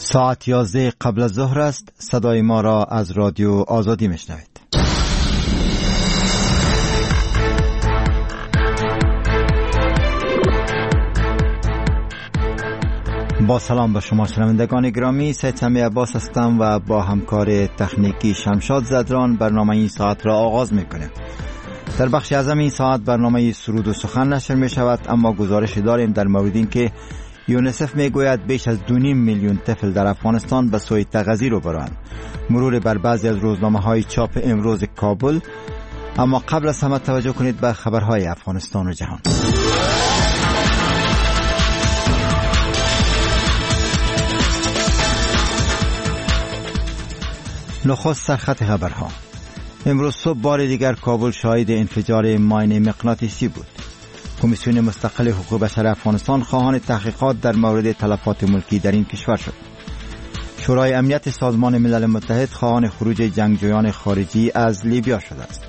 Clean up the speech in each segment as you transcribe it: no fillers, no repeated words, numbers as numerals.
ساعت 11 قبل از ظهر است. صدای ما را از رادیو آزادی میشنوید. با سلام به شما شنوندگان گرامی، سید سمی عباس هستم و با همکار تکنیکی شمشاد زدران برنامه این ساعت را آغاز میکنیم. در بخش اعظم این ساعت برنامه سرود و سخن نشر می شود، اما گزارش داریم در مورد این که یونیسف میگوید بیش از 2.5 میلیون طفل در افغانستان به سوی تغذیه رو برند. مرور بر بعضی از روزنامه‌های چاپ امروز کابل. اما قبل از همه توجه کنید به خبرهای افغانستان و جهان. نخست سرخط خبرها. امروز صبح بار دیگر کابل شاهد انفجار ماین مغناطیسی بود. کمیسیون مستقل حقوق بشر افغانستان خواهان تحقیقات در مورد تلفات ملکی در این کشور شد. شورای امنیت سازمان ملل متحد خواهان خروج جنگجویان خارجی از لیبیا شده است.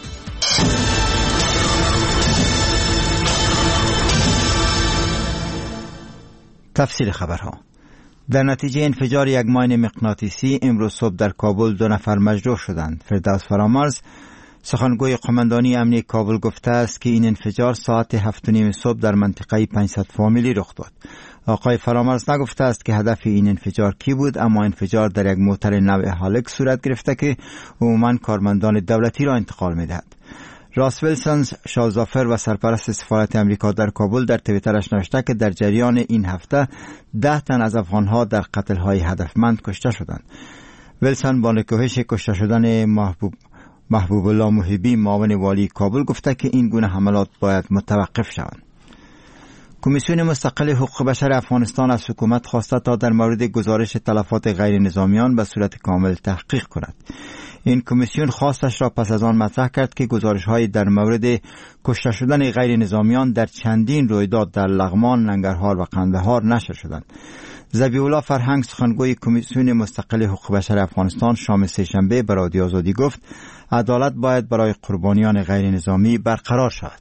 تفصیل خبرها. در نتیجه انفجار یک ماین مغناطیسی امروز صبح در کابل 2 نفر مجروح شدند. فردوس فرامرز سخنگوی قماندانی امنیت کابل گفته است که این انفجار ساعت 7:30 صبح در منطقه 500 فامیلی رخ داد. آقای فرامرز نگفته است که هدف این انفجار کی بود، اما انفجار در یک موتر نوع هالکس صورت گرفته که عموماً کارمندان دولتی را انتقال می‌دهد. راس ویلسون شاهزافر و سرپرست سفارت امریکا در کابل در توییترش نوشته که در جریان این هفته 10 تن از افغانها در قتل‌های هدفمند کشته شدند. ویلسون با نکوهش کشته شدن محبوب الله محبی معاون والی کابل گفته که این گونه حملات باید متوقف شوند. کمیسیون مستقل حقوق بشر افغانستان از حکومت خواسته تا در مورد گزارش تلفات غیر نظامیان به صورت کامل تحقیق کند. این کمیسیون خواستش را پس از آن مطرح کرد که گزارش‌های در مورد کشته شدن غیر نظامیان در چندین رویداد در لغمان، ننگرهار و قندهار نشر شدند. ذبیح الله فرهنگ سخنگوی کمیسیون مستقل حقوق بشر افغانستان شام سه‌شنبه به رادیو آزادی گفت عدالت باید برای قربانیان غیر نظامی برقرار شود.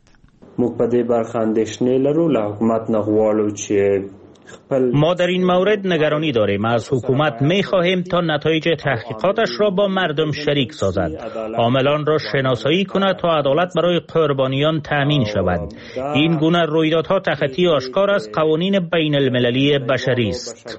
ما در این مورد نگرانی داریم. از حکومت می خواهیم تا نتایج تحقیقاتش را با مردم شریک سازد، عاملان را شناسایی کند تا عدالت برای قربانیان تامین شود. این گونه رویدادها تخطی آشکار از قوانین بین المللی بشری است.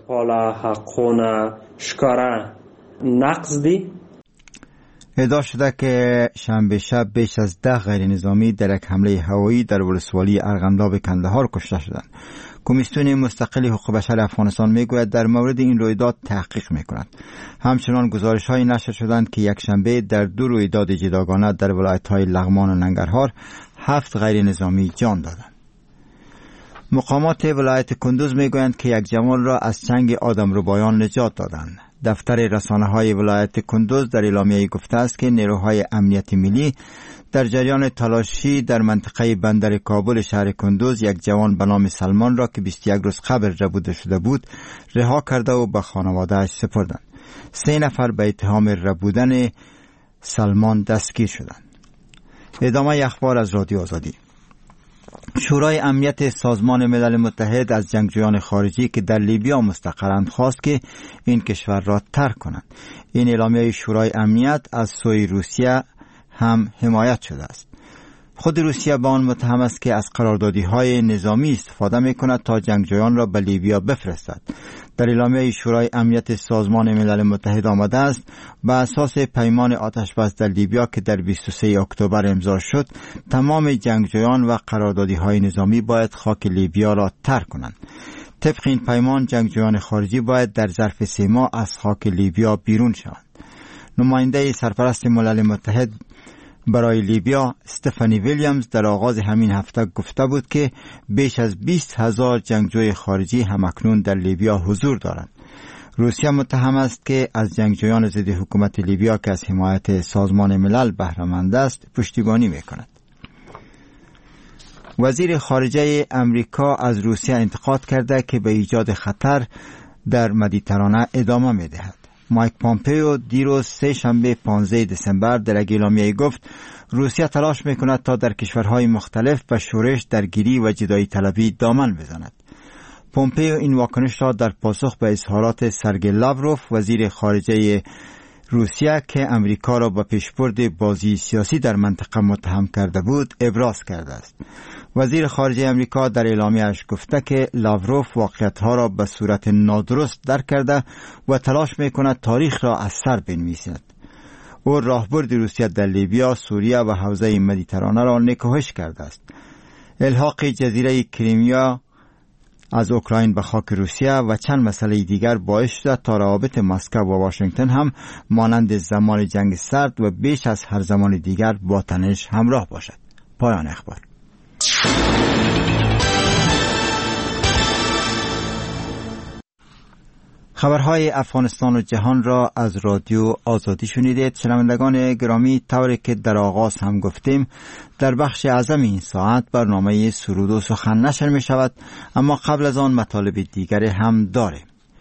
ادعا شده که شنبه شب بیش از 10 غیر نظامی در یک حمله هوایی در ولسوالی ارغنداب کندهار کشته شدند. کمیسیون مستقل حقوق بشر افغانستان میگوید در مورد این رویداد تحقیق میکند. همچنان گزارش‌های نشر شدند که یک شنبه در 2 رویداد جداگانه در ولایت‌های لغمان و ننگرهار 7 غیر نظامی جان دادند. مقامات ولایت کندوز میگویند که یک جوان را از چنگ آدمربایان نجات دادند. دفتر رسانه‌های ولایت کندوز در اعلامیه گفته است که نیروهای امنیت ملی در جریان تلاشی در منطقه بندر کابل شهر کندوز یک جوان به نام سلمان را که 21 روز قبل ربوده شده بود رها کرده و به خانواده‌اش سپردند. 3 نفر به اتهام ربودن سلمان دستگیر شدند. ادامه اخبار از رادیو آزادی. شورای امنیت سازمان ملل متحد از جنگجویان خارجی که در لیبیا مستقرند خواست که این کشور را ترک کنند. این اعلامیه شورای امنیت از سوی روسیه هم حمایت شده است. خود روسیه به آن متهم است که از قراردادی‌های نظامی استفاده می‌کند تا جنگجویان را به لیبیا بفرستد. در اعلامیه شورای امنیت سازمان ملل متحد آمده است بر اساس پیمان آتشبس در لیبیا که در 23 اکتبر امضا شد، تمام جنگجویان و قراردادی‌های نظامی باید خاک لیبیا را ترک کنند. طبق این پیمان جنگجویان خارجی باید در ظرف 3 ماه از خاک لیبیا بیرون شوند. نماینده سرپرست ملل متحد برای لیبیا استفانی ویلیامز در آغاز همین هفته گفته بود که بیش از 20,000 جنگجوی خارجی همکنون در لیبیا حضور دارند. روسیه متهم است که از جنگجویان ضد حکومت لیبیا که از حمایت سازمان ملل بهره مند است پشتیبانی می‌کند. وزیر خارجه امریکا از روسیه انتقاد کرده که به ایجاد خطر در مدیترانه ادامه می‌دهد. مایک پامپیو دیروز سه‌شنبه 15 دسامبر در اعلامیه گفت روسیه تلاش می‌کند تا در کشورهای مختلف به شورش، درگیری و جدایی طلبی دامن بزند. پومپئو این واکنش را در پاسخ به اظهارات سرگئی لاوروف وزیر خارجه روسیه که امریکا را به پیشبرد بازی سیاسی در منطقه متهم کرده بود ابراز کرده است. وزیر خارجه امریکا در اعلامیه‌اش گفته که لاوروف واقعیت‌ها را به صورت نادرست درک کرده و تلاش می‌کند تاریخ را از سر بنویسد. او راهبرد روسیه در لیبیا، سوریه و حوزه مدیترانه را نکوهش کرده است. الحاق جزیره کریمیا از اوکراین به خاک روسیه و چند مسئله دیگر باعث شده تا روابط مسکو و واشنگتن هم مانند زمان جنگ سرد و بیش از هر زمان دیگر با تنش همراه باشد. پایان اخبار. خبرهای افغانستان و جهان را از رادیو آزادی شنیدید. شنوندگان گرامی، طوری که در آغاز هم گفتیم در بخش اعظم این ساعت برنامه سرود و سخن نشر می شود، اما قبل از آن مطالب دیگری هم داریم.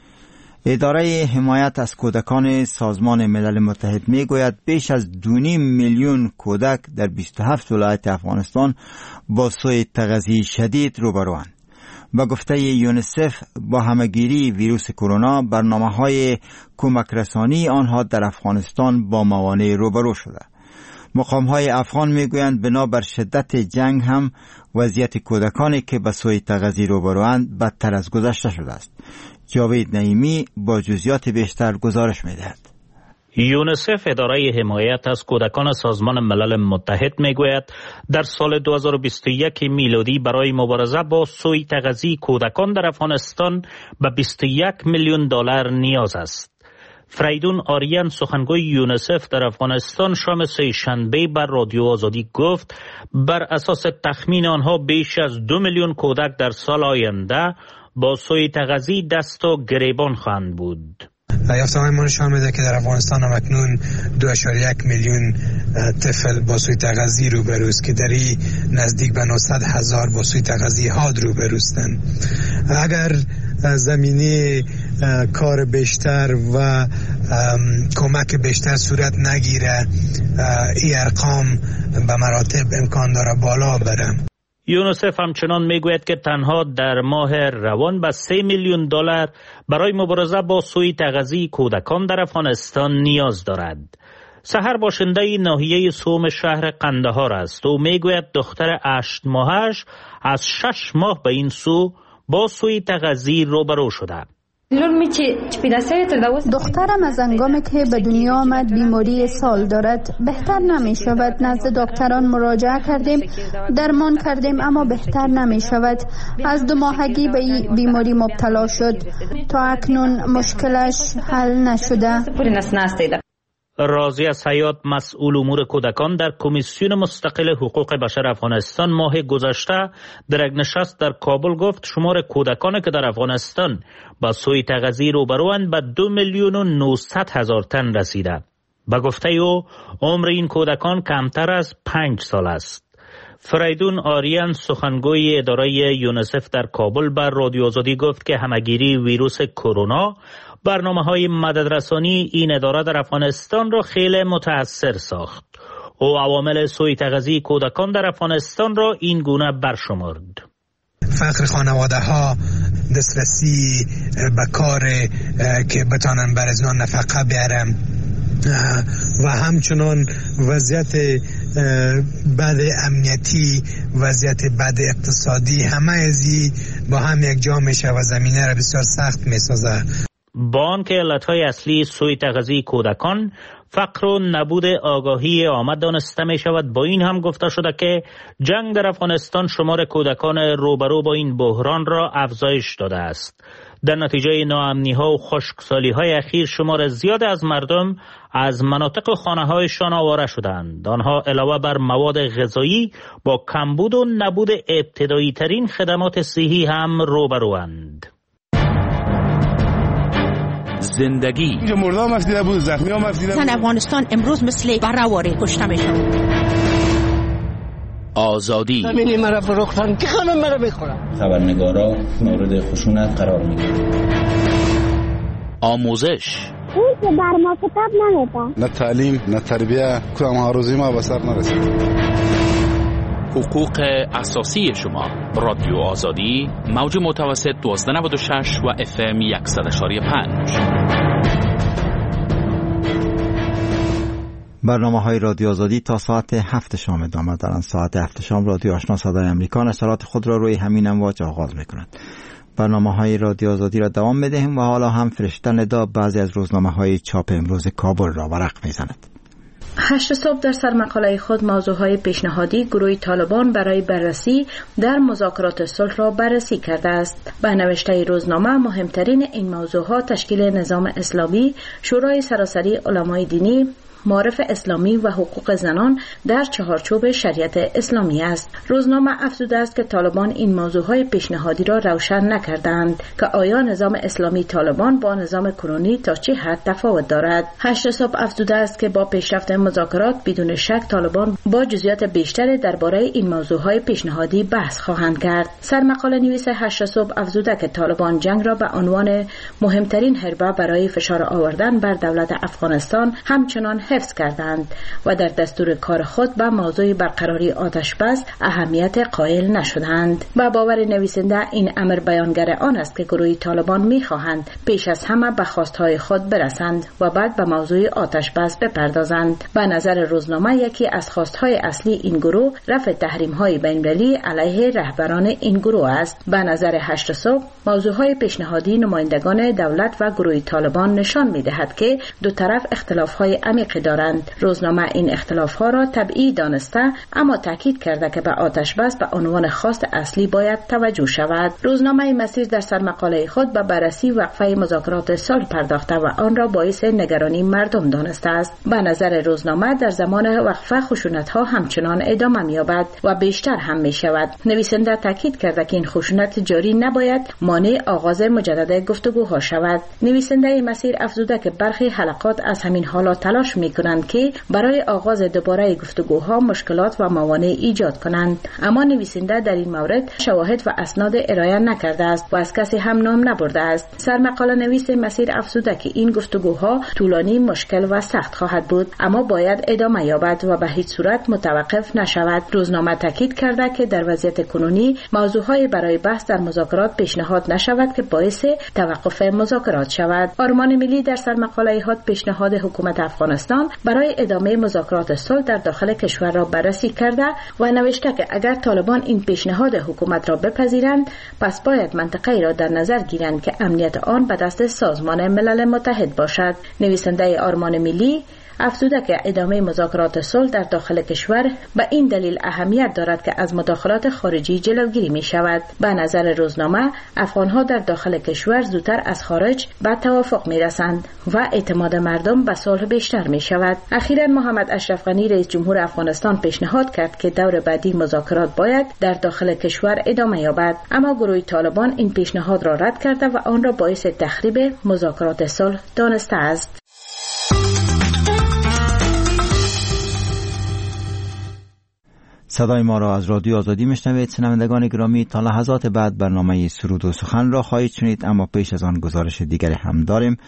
اداره حمایت از کودکان سازمان ملل متحد می گوید بیش از 2.5 میلیون کودک در 27 ولایت افغانستان با سوء تغذیه شدید روبروند. با گفته یونیسف با همگیری ویروس کرونا برنامه‌های کمک رسانی آنها در افغانستان با موانع روبرو شده. مقام‌های افغان میگویند بنابر شدت جنگ هم وضعیت کودکانی که به سوء تغذیه روبروند بدتر از گذشته شده است. جاوید نعیمی با جزئیات بیشتر گزارش می‌دهد. یونیسف اداره حمایت از کودکان سازمان ملل متحد میگوید در سال 2021 میلادی برای مبارزه با سوء تغذیه کودکان در افغانستان به 21 میلیون دلار نیاز است. فریدون آریان سخنگوی یونیسف در افغانستان شام سه‌شنبه بر رادیو آزادی گفت بر اساس تخمین آنها بیش از 2 میلیون کودک در سال آینده با سوء تغذیه دست و گریبان خواهند بود. یافته‌های ما نشان میده که در افغانستان هم اکنون 2.1 میلیون طفل با سوء تغذیه روبروست که در این نزدیک به 900,000 با سوء تغذیه حاد روبروستند. اگر زمینه کار بیشتر و کمک بیشتر صورت نگیره این ارقام به مراتب امکان داره بالا بره. یونیسف همچنان میگوید که تنها در ماه روان به 3 میلیون دلار برای مبارزه با سوء تغذیه کودکان در افغانستان نیاز دارد. سحر باشنده ناحیه سوم شهر قندهار است. او میگوید دختر 8 ماهش از 6 ماه به این سو با سوء تغذیه روبرو شده. دخترم از هنگامی که به دنیا آمد بیماری سال دارد، بهتر نمی شود. نزد دکتران مراجعه کردیم، درمان کردیم اما بهتر نمی شود. از 2 ماهگی به این بیماری مبتلا شد. تا اکنون مشکلش حل نشده. راضیه سیاد مسئول امور کودکان در کمیسیون مستقل حقوق بشر افغانستان ماه گذشته در یک نشست در کابل گفت شمار کودکانی که در افغانستان با سوء تغذیه روبروند به 2,900,000 تن رسیده. به گفته او عمر این کودکان کمتر از 5 سال است. فریدون آریان سخنگوی اداره یونیسف در کابل بر رادیو آزادی گفت که همگیری ویروس کرونا برنامه‌های مددرسانی این اداره در افغانستان را خیلی متاثر ساخت. او عوامل سوء تغذیه کودکان در افغانستان را این گونه برشمرد. فقر خانواده ها، دسترسی به کار که بتانن بر از آن نفقه بیارن و همچنان وضعیت بد امنیتی، وضعیت بد اقتصادی، همه ازی با هم یک جا میشه و زمینه را بسیار سخت میسازه. با آنکه علتهای اصلی سوء تغذیه کودکان فقر و نبود آگاهی عامه دانسته می شود، با این هم گفته شده که جنگ در افغانستان شمار کودکان روبرو با این بحران را افزایش داده است. در نتیجه ناامنی ها و خشکسالی های اخیر شمار زیاد از مردم از مناطق خانه هایشان آواره شدند. آنها علاوه بر مواد غذایی با کمبود و نبود ابتدایی ترین خدمات صحی هم روبروند. زندگی مردم مفیده بود، زخمی ها مفیده بود. افغانستان امروز مثل برآواره کشته میشن. آزادی زمینی مرا فروختن که خانم مرا بخورم. خبرنگارا مورد خشونت قرار میگیرن. آموزش اون که بر ما کتاب نمیده. نه تعلیم نه تربیه، کدام ها روزی ما به سر نرسید. حقوق اساسی شما. رادیو آزادی، موج متوسط 1296 و FM 100.5. برنامه های رادیو آزادی تا ساعت 7 شام ادامه دارند. ساعت 7 شام رادیو آشنا صدای امریکا نشرات خود را روی همین امواج آغاز می‌کند. برنامه های رادیو آزادی را دوام می‌دهیم و حالا هم فرشته ندا بعضی از روزنامه های چاپ امروز کابل را ورق می‌زند. 8 صبح در سرمقاله خود موضوعهای پیشنهادی گروه طالبان برای بررسی در مذاکرات صلح را بررسی کرده است. به نوشته روزنامه مهمترین این موضوعها تشکیل نظام اسلامی، شورای سراسری علمای دینی، معارف اسلامی و حقوق زنان در چهارچوب شریعت اسلامی است. روزنامه افزوده است که طالبان این موضوعهای پیشنهادی را روشن نکردند که آیا نظام اسلامی طالبان با نظام کنونی تا چه حد تفاوت دارد. 8 صبح افزوده است که با پیشرفت مذاکرات بدون شک طالبان با جزئیات بیشتری درباره این موضوعهای پیشنهادی بحث خواهند کرد. سرمقاله نویس 8 صبح افزوده که طالبان جنگ را به عنوان مهمترین حربه برای فشار آوردن بر دولت افغانستان همچنان حفظ کردند و در دستور کار خود به موضوع برقراری آتش بس اهمیت قائل نشدند. با باور نویسنده این امر بیانگر آن است که گروه طالبان می‌خواهند پیش از همه به خواستهای خود برسند و بعد به موضوع آتش بس بپردازند. به نظر روزنامه یکی از خواستهای اصلی این گروه رفع تحریم‌های بین‌المللی علیه رهبران این گروه است. به نظر 8 صبح موضوعهای پیشنهادی نمایندگان دولت و گروه طالبان نشان می‌دهد که دو طرف اختلاف‌های عمیقی دارند. روزنامه این اختلاف‌ها را طبیعی دانسته اما تاکید کرده که به آتش بس به عنوان خواست اصلی باید توجه شود. روزنامه مسیر در سرمقاله خود به بررسی وقفه مذاکرات صلح پرداخته و آن را باعث نگرانی مردم دانسته است. به نظر روزنامه در زمان وقفه خشونت‌ها همچنان ادامه می‌یابد و بیشتر هم می‌شود. نویسنده تاکید کرده که این خشونت جاری نباید مانع آغاز مجدد گفتگوها شود. نویسنده مسیر افزوده که برخی حلقات از همین حالات تلاش می‌کنند که برای آغاز دوباره گفتگوها مشکلات و موانع ایجاد کنند، اما نویسنده در این مورد شواهد و اسناد ارائه نکرده است و از کسی هم نام نبرده است. سرمقاله نویس مسیر افزوده که این گفتگوها طولانی، مشکل و سخت خواهد بود، اما باید ادامه یابد و به هیچ صورت متوقف نشود. روزنامه تاکید کرده که در وضعیت کنونی موضوعهای برای بحث در مذاکرات پیشنهاد نشود که باعث توقف مذاکرات شود. آرمان ملی در سرمقاله خود پیشنهاد حکومت افغانستان برای ادامه مذاکرات صلح در داخل کشور را بررسی کرده و نوشته که اگر طالبان این پیشنهاد حکومت را بپذیرند پس باید منطقه‌ای را در نظر گیرند که امنیت آن به دست سازمان ملل متحد باشد. نویسنده آرمان ملی افزوده که ادامه مذاکرات صلح در داخل کشور به این دلیل اهمیت دارد که از مداخلات خارجی جلوگیری می شود. به نظر روزنامه افغانها در داخل کشور زودتر از خارج به توافق می رسند و اعتماد مردم به صلح بیشتر می شود. اخیراً محمد اشرف غنی رئیس جمهور افغانستان پیشنهاد کرد که دور بعدی مذاکرات باید در داخل کشور ادامه یابد، اما گروه طالبان این پیشنهاد را رد کرده و آن را باعث تخریب مذاکرات صلح دانسته است. صدای ما را از رادیو آزادی میشنوید. شنوندگان گرامی، تا لحظات بعد برنامه سرود و سخن را خواهید شنید، اما پیش از آن گزارش دیگری هم داریم.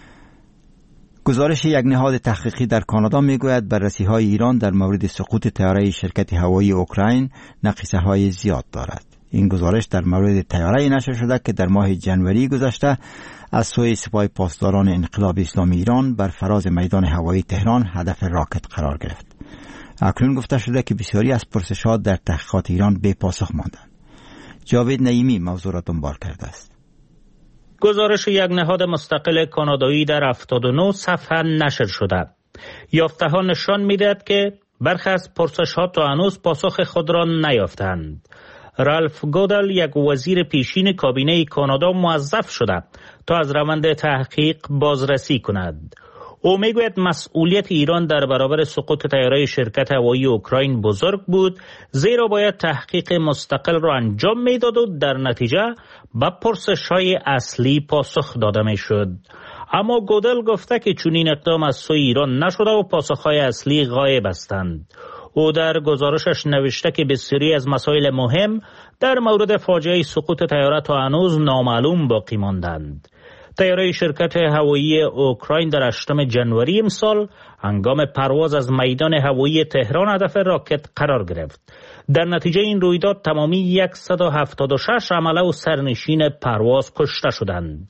گزارش یک نهاد تحقیقی در کانادا میگوید بررسی‌های ایران در مورد سقوط طیاره شرکت هوایی اوکراین نقیصه‌های زیاد دارد. این گزارش در مورد طیاره‌ای نشر شده که در ماه جنوری گذشته از سوی سپاه پاسداران انقلاب اسلامی ایران بر فراز میدان هوایی تهران هدف راکت قرار گرفت. اکنون گفته شده که بسیاری از پرسش‌ها در تحقیقات ایران بے پاسخ ماندند. جاوید نعیمی موضوع را دنبال کرده است. گزارش یک نهاد مستقل کانادایی در 79 صفحه نشر شده. یافته‌ها نشان می‌دهد که برخی از پرسش‌ها تا هنوز پاسخ خود را نیافتند. رالف گودل، یک وزیر پیشین کابینه کانادا، موظف شده تا از روند تحقیق بازرسی کند. او میگوید مسئولیت ایران در برابر سقوط طیاره شرکت هوایی اوکراین بزرگ بود، زیرا باید تحقیق مستقل را انجام میداد و در نتیجه به پرسش‌های اصلی پاسخ داده میشد. اما گودل گفته که چون این اقدام از سوی ایران نشده و پاسخ‌های اصلی غایب هستند. او در گزارشش نوشته که بسیاری از مسائل مهم در مورد فاجعه سقوط طیاره تا هنوز نامعلوم باقی ماندند. طیاره شرکت هوایی اوکراین در 8 جنوری امسال هنگام پرواز از میدان هوایی تهران هدف راکت قرار گرفت. در نتیجه این رویداد تمامی 176 عمله و سرنشین پرواز کشته شدند.